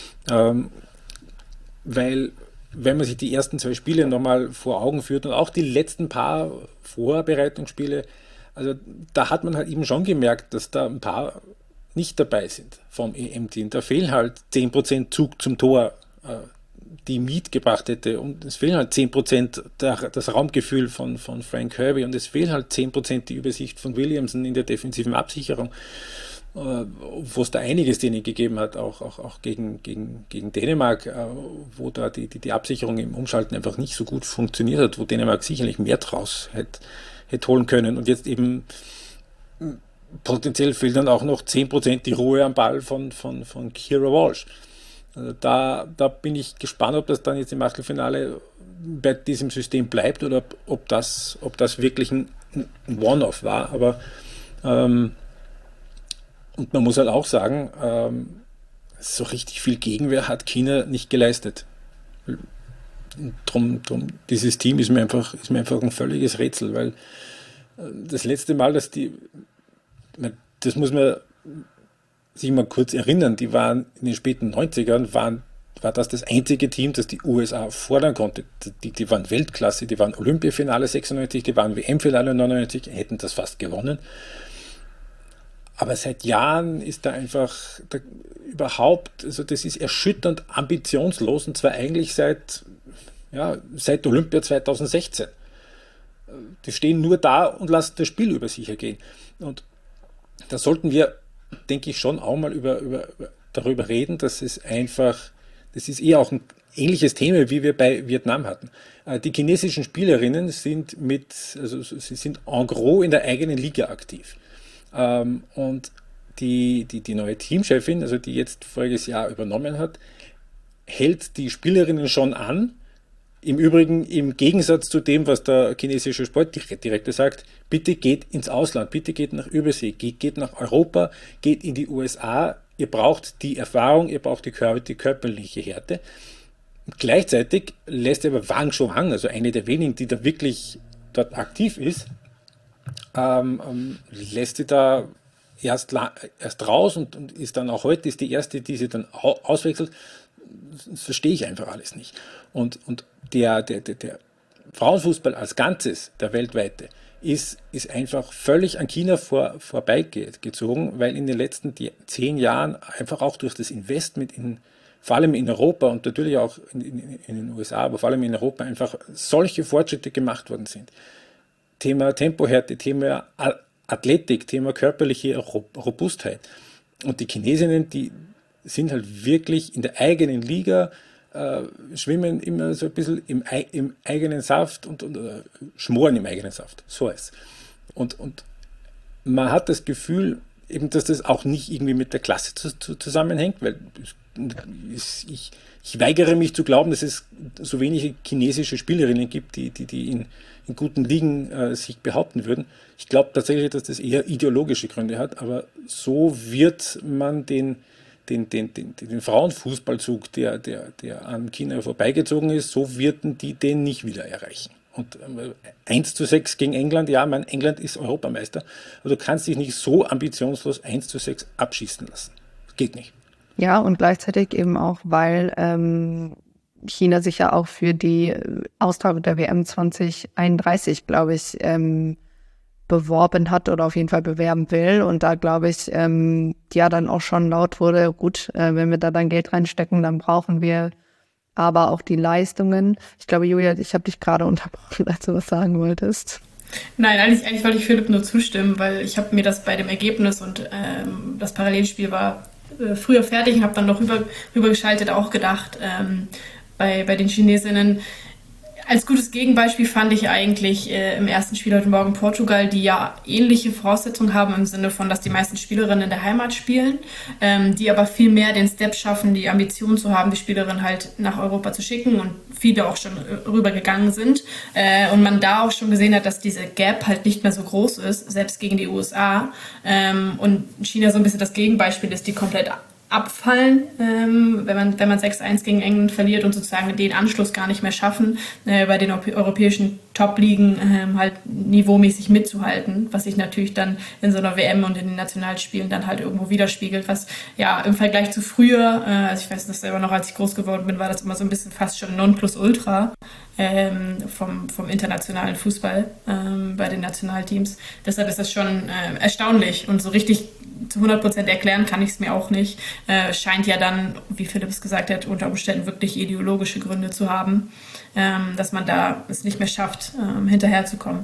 Weil, wenn man sich die ersten 2 Spiele nochmal vor Augen führt und auch die letzten paar Vorbereitungsspiele, also da hat man halt eben schon gemerkt, dass da ein paar nicht dabei sind vom EM-Team. Da fehlen halt 10% Zug zum Tor, die mitgebracht hätte. Und es fehlen halt 10% das Raumgefühl von Frank Kirby. Und es fehlen halt 10% die Übersicht von Williamson in der defensiven Absicherung, wo es da einiges denen gegeben hat, auch gegen Dänemark, wo da die Absicherung im Umschalten einfach nicht so gut funktioniert hat, wo Dänemark sicherlich mehr draus hätte holen können. Und jetzt eben potenziell fehlt dann auch noch 10% die Ruhe am Ball von Keira Walsh. Also da bin ich gespannt, ob das dann jetzt im Achtelfinale bei diesem System bleibt oder ob das wirklich ein One-Off war. Aber und man muss halt auch sagen, so richtig viel Gegenwehr hat China nicht geleistet. Drum, dieses Team ist mir einfach ein völliges Rätsel, weil das letzte Mal, das muss man sich mal kurz erinnern, die waren in den späten 90ern, war das einzige Team, das die USA fordern konnte. Die waren Weltklasse, die waren Olympiafinale 96, die waren WM-Finale 99, hätten das fast gewonnen. Aber seit Jahren ist da einfach überhaupt, also das ist erschütternd ambitionslos, und zwar eigentlich seit Olympia 2016. Die stehen nur da und lassen das Spiel über sich ergehen. Und da sollten wir, denke ich, schon auch mal darüber reden, dass es einfach, das ist eher auch ein ähnliches Thema, wie wir bei Vietnam hatten. Die chinesischen Spielerinnen sind sie sind en gros in der eigenen Liga aktiv. Und die neue Teamchefin, also die jetzt voriges Jahr übernommen hat, hält die Spielerinnen schon an. Im Übrigen im Gegensatz zu dem, was der chinesische Sportdirektor sagt, bitte geht ins Ausland, bitte geht nach Übersee, geht nach Europa, geht in die USA. Ihr braucht die Erfahrung, ihr braucht die körperliche Härte. Gleichzeitig lässt aber Wang Zhuang, also eine der wenigen, die da wirklich dort aktiv ist, lässt sie da erst raus und ist dann auch heute ist die erste, die sie dann auswechselt. Das verstehe ich einfach alles nicht. Und der Frauenfußball als Ganzes, der weltweite, ist einfach völlig an China vorbeigezogen, weil in den letzten 10 Jahren einfach auch durch das Investment vor allem in Europa und natürlich auch in den USA, aber vor allem in Europa einfach solche Fortschritte gemacht worden sind. Thema Tempohärte, Thema Athletik, Thema körperliche Robustheit. Und die Chinesinnen, die sind halt wirklich in der eigenen Liga, schwimmen immer so ein bisschen im eigenen Saft und schmoren im eigenen Saft. So ist. Und man hat das Gefühl, eben, dass das auch nicht irgendwie mit der Klasse zusammenhängt, weil ich weigere mich zu glauben, dass es so wenige chinesische Spielerinnen gibt, die in guten Ligen sich behaupten würden. Ich glaube tatsächlich, dass das eher ideologische Gründe hat, aber so wird man den Frauenfußballzug, der an China vorbeigezogen ist, so werden die den nicht wieder erreichen. Und 1:6 gegen England, ja, England ist Europameister, aber du kannst dich nicht so ambitionslos 1:6 abschießen lassen. Das geht nicht. Ja, und gleichzeitig eben auch, weil China sich ja auch für die Austragung der WM 2031, glaube ich, beworben hat oder auf jeden Fall bewerben will. Und da, glaube ich, dann auch schon laut wurde, gut, wenn wir da dann Geld reinstecken, dann brauchen wir aber auch die Leistungen. Ich glaube, Julia, ich habe dich gerade unterbrochen, als du was sagen wolltest. Nein, eigentlich wollte ich Philipp nur zustimmen, weil ich habe mir das bei dem Ergebnis und das Parallelspiel war früher fertig und habe dann noch rübergeschaltet auch gedacht, bei den Chinesinnen. Als gutes Gegenbeispiel fand ich eigentlich im ersten Spiel heute Morgen Portugal, die ja ähnliche Voraussetzungen haben im Sinne von, dass die meisten Spielerinnen in der Heimat spielen, die aber viel mehr den Step schaffen, die Ambition zu haben, die Spielerinnen halt nach Europa zu schicken und viele auch schon rübergegangen sind. Und man da auch schon gesehen hat, dass diese Gap halt nicht mehr so groß ist, selbst gegen die USA. Und China so ein bisschen das Gegenbeispiel ist, die komplett abfallen, wenn man 6:1 gegen England verliert und sozusagen den Anschluss gar nicht mehr schaffen, bei den europäischen Top-Ligen halt niveaumäßig mitzuhalten, was sich natürlich dann in so einer WM und in den Nationalspielen dann halt irgendwo widerspiegelt, was ja im Vergleich zu früher, also ich weiß das selber noch, als ich groß geworden bin, war das immer so ein bisschen fast schon Nonplusultra vom internationalen Fußball bei den Nationalteams. Deshalb ist das schon erstaunlich und so richtig zu 100% erklären kann ich es mir auch nicht. Scheint ja dann, wie Philipp es gesagt hat, unter Umständen wirklich ideologische Gründe zu haben, dass man da es nicht mehr schafft, hinterherzukommen.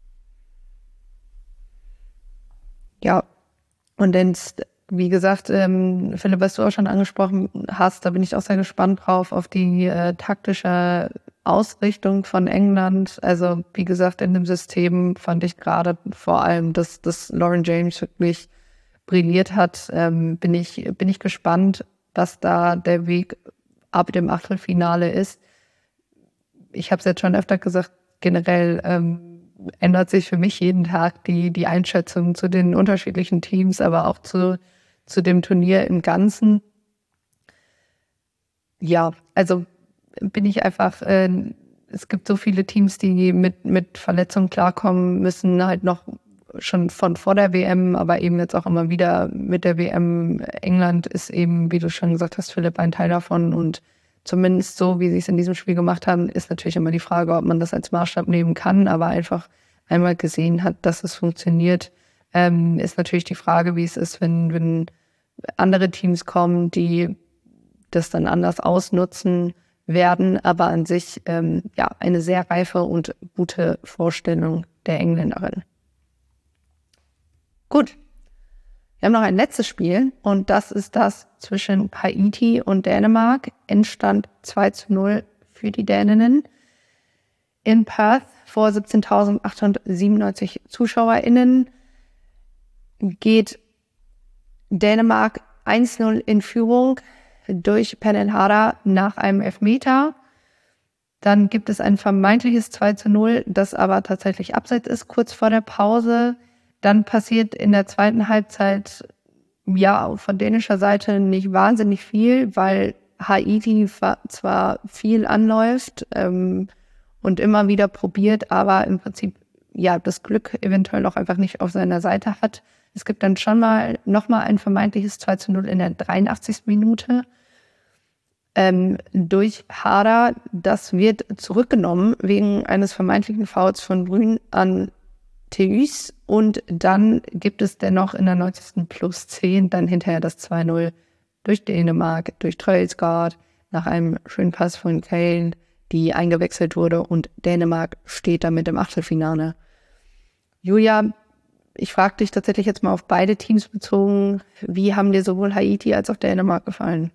Ja, und dann, wie gesagt, Philipp, was du auch schon angesprochen hast, da bin ich auch sehr gespannt drauf, auf die taktische Ausrichtung von England. Also wie gesagt, in dem System fand ich gerade vor allem, dass Lauren James wirklich brilliert hat. Bin ich gespannt, was da der Weg ab dem Achtelfinale ist. Ich habe es jetzt schon öfter gesagt, generell ändert sich für mich jeden Tag die Einschätzung zu den unterschiedlichen Teams, aber auch zu dem Turnier im Ganzen. Ja, also bin ich einfach, es gibt so viele Teams, die mit Verletzungen klarkommen müssen, halt noch schon von vor der WM, aber eben jetzt auch immer wieder mit der WM. England ist eben, wie du schon gesagt hast, Philipp, ein Teil davon und zumindest so, wie sie es in diesem Spiel gemacht haben, ist natürlich immer die Frage, ob man das als Maßstab nehmen kann, aber einfach einmal gesehen hat, dass es funktioniert, Ist natürlich die Frage, wie es ist, wenn andere Teams kommen, die das dann anders ausnutzen werden. Aber an sich eine sehr reife und gute Vorstellung der Engländerin. Gut. Wir haben noch ein letztes Spiel und das ist das zwischen Haiti und Dänemark. Endstand 2:0 für die Däninnen. In Perth vor 17.897 ZuschauerInnen geht Dänemark 1:0 in Führung durch Pernille Harder nach einem Elfmeter. Dann gibt es ein vermeintliches 2:0, das aber tatsächlich abseits ist, kurz vor der Pause. Dann passiert in der zweiten Halbzeit von dänischer Seite nicht wahnsinnig viel, weil Haiti zwar viel anläuft und immer wieder probiert, aber im Prinzip das Glück eventuell auch einfach nicht auf seiner Seite hat. Es gibt dann schon nochmal ein vermeintliches 2:0 in der 83. Minute durch Harder. Das wird zurückgenommen wegen eines vermeintlichen Fouls von Brün an Theus und dann gibt es dennoch in der 90. plus 10 dann hinterher das 2:0 durch Dänemark, durch Troelsgaard, nach einem schönen Pass von Kane, die eingewechselt wurde und Dänemark steht damit im Achtelfinale. Julia, ich frage dich tatsächlich jetzt mal auf beide Teams bezogen, wie haben dir sowohl Haiti als auch Dänemark gefallen?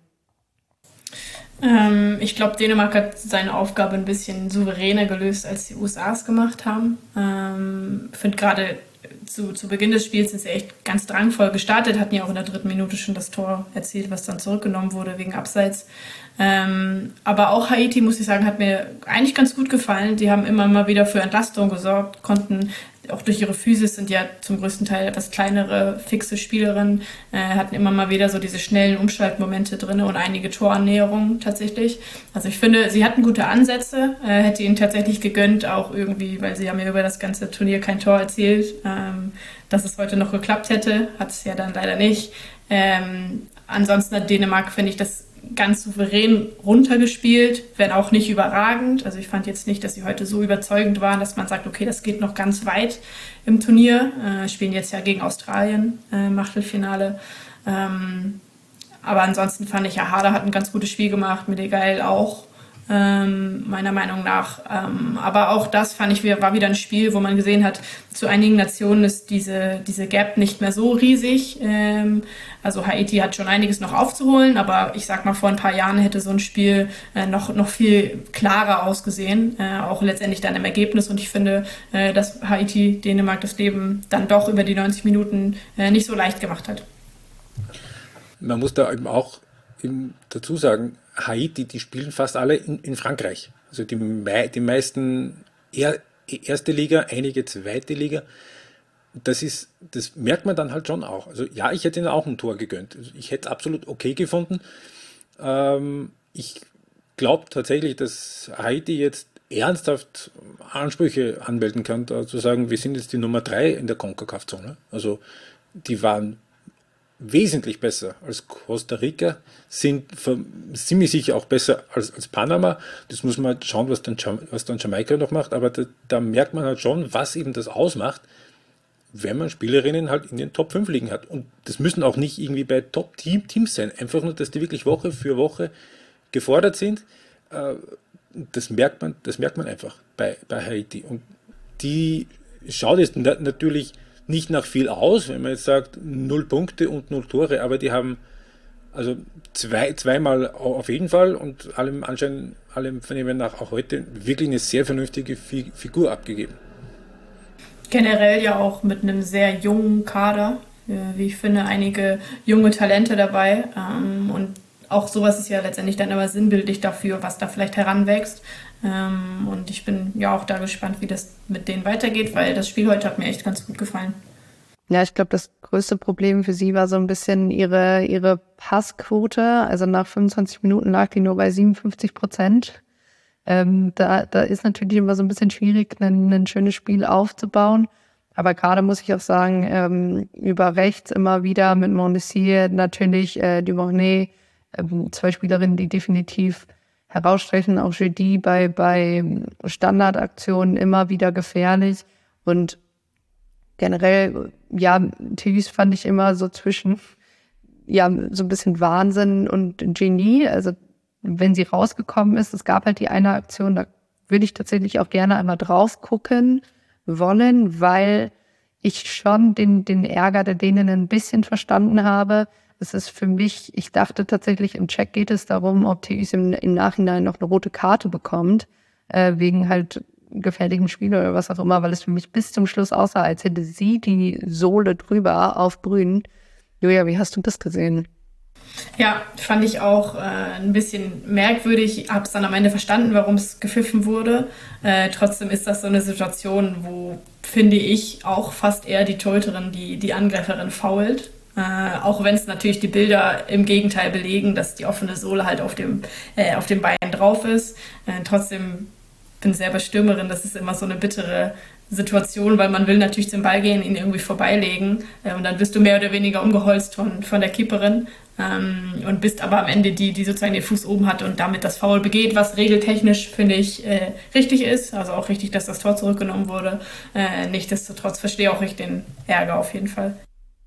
Ich glaube, Dänemark hat seine Aufgabe ein bisschen souveräner gelöst, als die USA es gemacht haben. Ich finde gerade zu Beginn des Spiels sind sie echt ganz drangvoll gestartet, hatten ja auch in der 3. Minute schon das Tor erzielt, was dann zurückgenommen wurde wegen Abseits. Aber auch Haiti, muss ich sagen, hat mir eigentlich ganz gut gefallen. Die haben immer mal wieder für Entlastung gesorgt, konnten auch durch ihre Physis, sind ja zum größten Teil etwas kleinere, fixe Spielerinnen, hatten immer mal wieder so diese schnellen Umschaltmomente drin und einige Torannäherungen tatsächlich. Also ich finde, sie hatten gute Ansätze, hätte ihnen tatsächlich gegönnt, auch irgendwie, weil sie haben ja über das ganze Turnier kein Tor erzielt, dass es heute noch geklappt hätte, hat es ja dann leider nicht. Ansonsten hat Dänemark, finde ich, das ganz souverän runtergespielt, wenn auch nicht überragend. Also ich fand jetzt nicht, dass sie heute so überzeugend waren, dass man sagt, okay, das geht noch ganz weit im Turnier. Spielen jetzt ja gegen Australien im Achtelfinale. Aber ansonsten fand ich, Harder hat ein ganz gutes Spiel gemacht, Medegail auch, meiner Meinung nach. Aber auch das fand ich, war wieder ein Spiel, wo man gesehen hat, zu einigen Nationen ist diese Gap nicht mehr so riesig. Also Haiti hat schon einiges noch aufzuholen, aber ich sag mal, vor ein paar Jahren hätte so ein Spiel noch viel klarer ausgesehen, auch letztendlich dann im Ergebnis. Und ich finde, dass Haiti Dänemark das Leben dann doch über die 90 Minuten nicht so leicht gemacht hat. Man muss da eben auch dazu sagen, Haiti, die spielen fast alle in Frankreich. Also die meisten erste Liga, einige zweite Liga. Das merkt man dann halt schon auch. Also ja, ich hätte ihnen auch ein Tor gegönnt. Also ich hätte es absolut okay gefunden. Ich glaube tatsächlich, dass Haiti jetzt ernsthaft Ansprüche anmelden kann, da zu sagen, wir sind jetzt die Nummer 3 in der CONCACAF-Zone. Also die waren wesentlich besser als Costa Rica, sind ziemlich sicher auch besser als Panama. Das muss man halt schauen, was dann Jamaika noch macht, aber da merkt man halt schon, was eben das ausmacht, wenn man Spielerinnen halt in den Top 5 liegen hat. Und das müssen auch nicht irgendwie bei Top-Teams sein, einfach nur, dass die wirklich Woche für Woche gefordert sind. Das merkt man einfach bei Haiti. Und die schaut jetzt natürlich nicht nach viel aus, wenn man jetzt sagt 0 Punkte und 0 Tore, aber die haben also zweimal auf jeden Fall und allem Vernehmen nach auch heute wirklich eine sehr vernünftige Figur abgegeben. Generell ja auch mit einem sehr jungen Kader, wie ich finde, einige junge Talente dabei und auch sowas ist ja letztendlich dann immer sinnbildlich dafür, was da vielleicht heranwächst. Und ich bin ja auch da gespannt, wie das mit denen weitergeht, weil das Spiel heute hat mir echt ganz gut gefallen. Ja, ich glaube, das größte Problem für sie war so ein bisschen ihre Passquote. Also nach 25 Minuten lag die nur bei 57%. Da ist natürlich immer so ein bisschen schwierig, ein schönes Spiel aufzubauen. Aber gerade muss ich auch sagen, über rechts immer wieder mit Mondessier natürlich Duvernay, 2 Spielerinnen, die definitiv herausstechen, auch Jeudi bei Standardaktionen immer wieder gefährlich. Und generell, ja, Theus fand ich immer so zwischen, ja, so ein bisschen Wahnsinn und Genie. Also wenn sie rausgekommen ist, es gab halt die eine Aktion, da würde ich tatsächlich auch gerne einmal drauf gucken wollen, weil ich schon den Ärger der Dänen ein bisschen verstanden habe. Es ist für mich, ich dachte tatsächlich, im Check geht es darum, ob Theus im Nachhinein noch eine rote Karte bekommt, wegen halt gefährlichem Spiel oder was auch immer, weil es für mich bis zum Schluss aussah, als hätte sie die Sohle drüber auf Grün. Julia, wie hast du das gesehen? Ja, fand ich auch ein bisschen merkwürdig. Habe es dann am Ende verstanden, warum es gepfiffen wurde. Trotzdem ist das so eine Situation, wo, finde ich, auch fast eher die Torhüterin, die Angreiferin foult. Auch wenn es natürlich die Bilder im Gegenteil belegen, dass die offene Sohle halt auf dem Bein drauf ist. Trotzdem bin selber Stürmerin, das ist immer so eine bittere Situation, weil man will natürlich zum Ball gehen, ihn irgendwie vorbeilegen und dann wirst du mehr oder weniger umgeholzt von der Keeperin und bist aber am Ende die sozusagen den Fuß oben hat und damit das Foul begeht, was regeltechnisch, finde ich, richtig ist. Also auch richtig, dass das Tor zurückgenommen wurde. Nichtsdestotrotz verstehe auch ich den Ärger auf jeden Fall.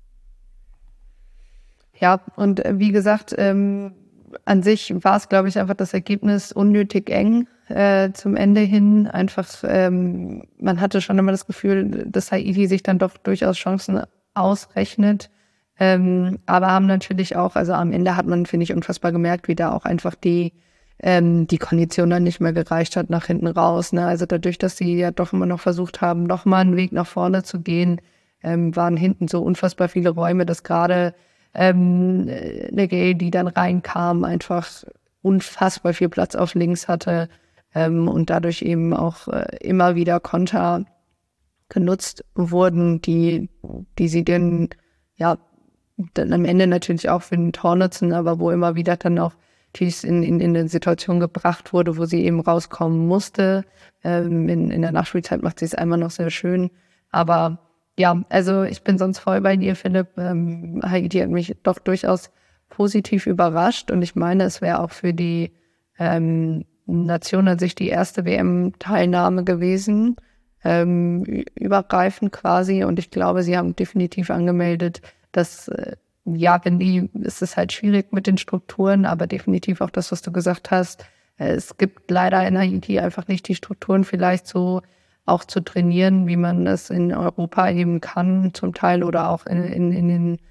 Ja, und wie gesagt, an sich war es, glaube ich, einfach das Ergebnis unnötig eng zum Ende hin. Einfach, man hatte schon immer das Gefühl, dass Haiti sich dann doch durchaus Chancen ausrechnet. Aber haben natürlich auch, also am Ende hat man, finde ich, unfassbar gemerkt, wie da auch einfach die Kondition dann nicht mehr gereicht hat nach hinten raus. Ne? Also dadurch, dass sie ja doch immer noch versucht haben, nochmal einen Weg nach vorne zu gehen, waren hinten so unfassbar viele Räume, dass gerade Legay, die dann reinkam, einfach unfassbar viel Platz auf links hatte und dadurch eben auch immer wieder Konter genutzt wurden, die sie dann am Ende natürlich auch für den Tor nutzen, aber wo immer wieder dann auch in eine Situation gebracht wurde, wo sie eben rauskommen musste. In der Nachspielzeit macht sie es einmal noch sehr schön, aber ja, also ich bin sonst voll bei dir, Philipp. Haiti hat mich doch durchaus positiv überrascht und ich meine, es wäre auch für die Nation an sich die erste WM-Teilnahme gewesen, übergreifend quasi, und ich glaube, sie haben definitiv angemeldet, dass es ist halt schwierig mit den Strukturen, aber definitiv auch das, was du gesagt hast. Es gibt leider in Haiti einfach nicht die Strukturen vielleicht so auch zu trainieren, wie man es in Europa eben kann, zum Teil, oder auch in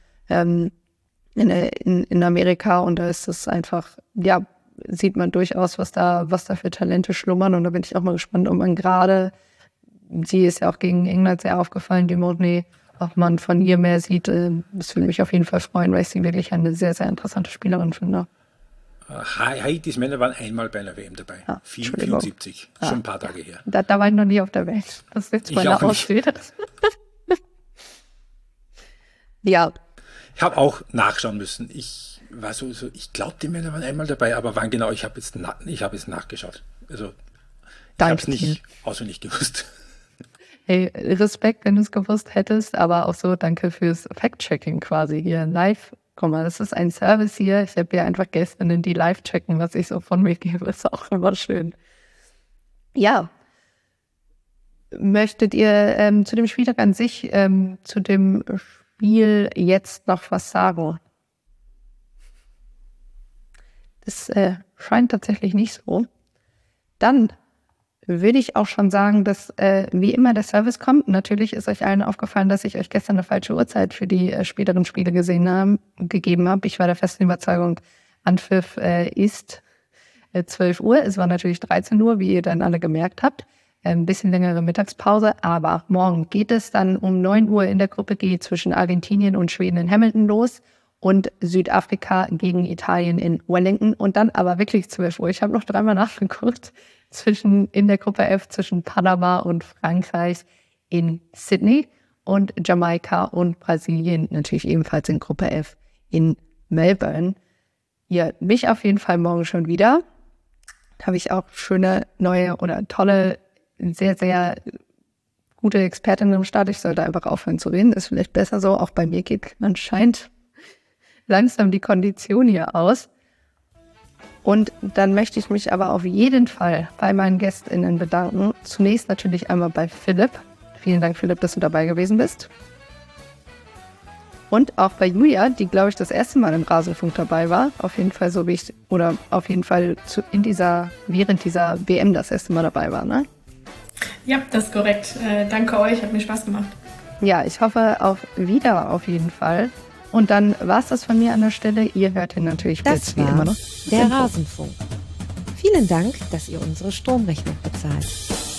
Amerika. Und da ist es einfach, ja, sieht man durchaus, was da für Talente schlummern. Und da bin ich auch mal gespannt, ob man gerade, sie ist ja auch gegen England sehr aufgefallen, die Modney, ob man von ihr mehr sieht. Das würde mich auf jeden Fall freuen, weil ich sie wirklich eine sehr, sehr interessante Spielerin finde. Haitis Männer waren einmal bei einer WM dabei. 74, schon ein paar Tage her. Da war ich noch nie auf der Welt. Das ist jetzt meine Ausrede. Ja. Ich habe auch nachschauen müssen. Ich war ich glaube, die Männer waren einmal dabei, aber wann genau? Ich habe jetzt nachgeschaut. Also ich habe es nicht auswendig gewusst. Hey, Respekt, wenn du es gewusst hättest, aber auch so danke fürs Fact-Checking quasi hier live. Guck mal, das ist ein Service hier. Ich habe ja einfach Gästinnen, die live checken, was ich so von mir gebe. Ist auch immer schön. Ja. Möchtet ihr zu dem Spieltag an sich, zu dem Spiel jetzt noch was sagen? Das scheint tatsächlich nicht so. Dann würde ich auch schon sagen, dass wie immer der Service kommt. Natürlich ist euch allen aufgefallen, dass ich euch gestern eine falsche Uhrzeit für die späteren Spiele gegeben habe. Ich war der festen Überzeugung, Anpfiff ist 12 Uhr. Es war natürlich 13 Uhr, wie ihr dann alle gemerkt habt. Ein bisschen längere Mittagspause, aber morgen geht es dann um 9 Uhr in der Gruppe G zwischen Argentinien und Schweden in Hamilton los und Südafrika gegen Italien in Wellington und dann aber wirklich 12 Uhr. Ich habe noch dreimal nachgeguckt. In der Gruppe F zwischen Panama und Frankreich in Sydney und Jamaika und Brasilien natürlich ebenfalls in Gruppe F in Melbourne. Ja, mich auf jeden Fall morgen schon wieder. Da habe ich auch schöne, neue oder tolle, sehr, sehr gute Expertinnen im Start. Ich sollte einfach aufhören zu reden. Ist vielleicht besser so. Auch bei mir geht anscheinend langsam die Kondition hier aus. Und dann möchte ich mich aber auf jeden Fall bei meinen GästInnen bedanken. Zunächst natürlich einmal bei Philipp Vielen Dank, Philipp, dass du dabei gewesen bist. Und auch bei Julia, die, glaube ich, das erste Mal im Rasenfunk dabei war. Auf jeden Fall während dieser WM das erste Mal dabei war, ne? Ja, das ist korrekt. Danke euch, hat mir Spaß gemacht. Ja, ich hoffe auf jeden Fall. Und dann war es das von mir an der Stelle. Ihr hört ihn natürlich Das wie immer war noch. der Rasenfunk. Vielen Dank, dass ihr unsere Stromrechnung bezahlt.